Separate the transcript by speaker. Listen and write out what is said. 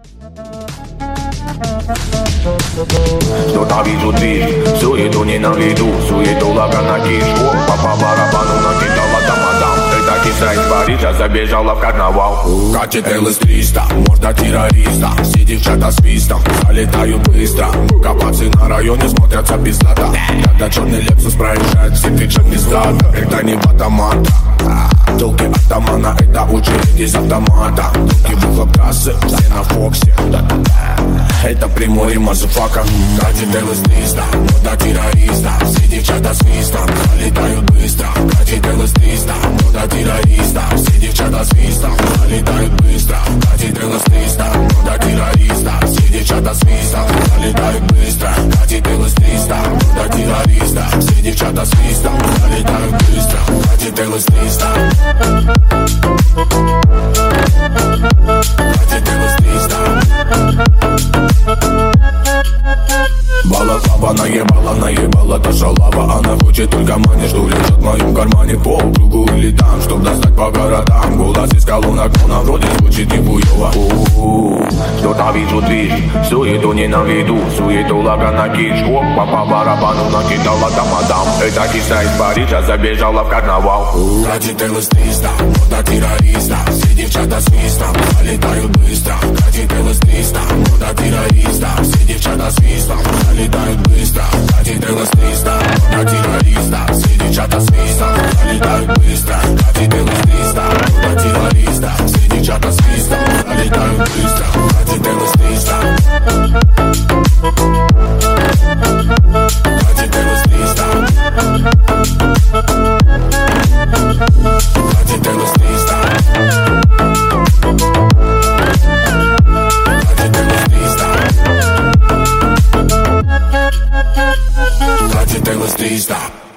Speaker 1: Что-то вижу движ, суету ненавижу, суету лага на кишку. По барабану накидала тамадам. Это киса из Парижа забежала в карнавал.
Speaker 2: Катит ЛС-300, морда террориста. Все девчата свистом, залетают быстро. Капацы на районе смотрятся пиздато. Когда черный Лексус проезжает все кричат пиздато. Это не в автомата. Толки атамана, это очередь из автомата. Толки выхлоп трассы, все на Фоксе. Это прямой мазафака. Катит ЛС-300, морда террориста. Все девчата свистом, залетают быстро. Катит ЛС-300, морда террориста. Все девчата свистом, залетают быстро. Катит ЛС-300, морда террориста. Все девчата свистом, залетают быстро. Катит ЛС-300, морда террориста. Все девчата свистом, залетают быстро. Катит ЛС-300. Катит ЛС-300. Балаклава наебала та шалава. Она хочет только мани, что лежит в моем кармане. Полкругу или там, чтоб достать по городам. Голос из колонок, но на вроде звучит нихуёво.
Speaker 1: Что-то вижу движ, суету ненавижу, суету лага на кишку. По барабану накидала тамадам. Это киса из Парижа забежала в карнавал.
Speaker 2: Катит ЛС-300, морда террориста. Все девчата свистом, залетают быстро. Катит ЛС-300, морда террориста. Все девчата свистом, залетают быстро. Катит ЛС-300, морда террориста. Все девчата свистом, залетают быстро. Катит ЛС-300, морда террориста. Все девчата свистом, залетают быстро. Катит ЛС-300. Катит ЛС-300. Катит ЛС-300. Катит ЛС-300.